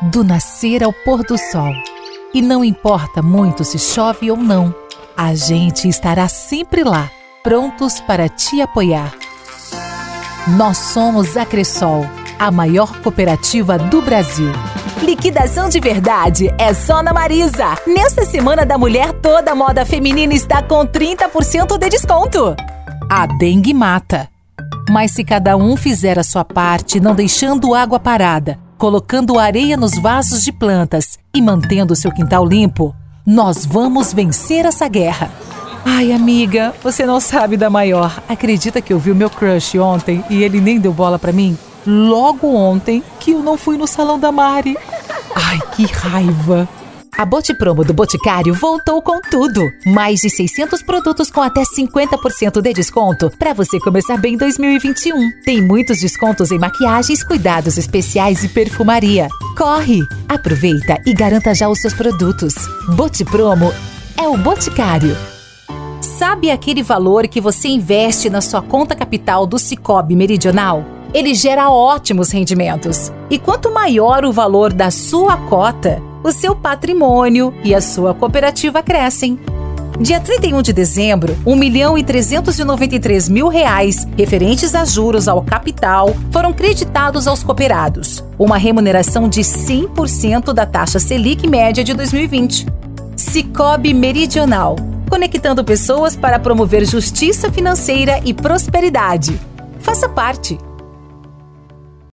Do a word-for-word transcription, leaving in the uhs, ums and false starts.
do nascer ao pôr do sol. E não importa muito se chove ou não, a gente estará sempre lá, prontos para te apoiar. Nós somos a Cressol, a maior cooperativa do Brasil. Liquidação de verdade é só na Marisa. Nesta Semana da Mulher, toda a moda feminina está com trinta por cento de desconto. A dengue mata. Mas se cada um fizer a sua parte, não deixando água parada, colocando areia nos vasos de plantas e mantendo seu quintal limpo, nós vamos vencer essa guerra. Ai, amiga, você não sabe da maior. Acredita que eu vi o meu crush ontem e ele nem deu bola pra mim? Logo ontem que eu não fui no salão da Mari. Ai, que raiva. A Botipromo do Boticário voltou com tudo. Mais de seiscentos produtos com até cinquenta por cento de desconto para você começar bem dois mil e vinte e um. Tem muitos descontos em maquiagens, cuidados especiais e perfumaria. Corre! Aproveita e garanta já os seus produtos. Botipromo é o Boticário. Sabe aquele valor que você investe na sua conta capital do Sicoob Meridional? Ele gera ótimos rendimentos. E quanto maior o valor da sua cota, o seu patrimônio e a sua cooperativa crescem. Dia trinta e um de dezembro, um milhão e trezentos e noventa e três mil reais, referentes a juros ao capital, foram creditados aos cooperados, uma remuneração de cem por cento da taxa Selic média de dois mil e vinte. Sicoob Meridional, conectando pessoas para promover justiça financeira e prosperidade. Faça parte!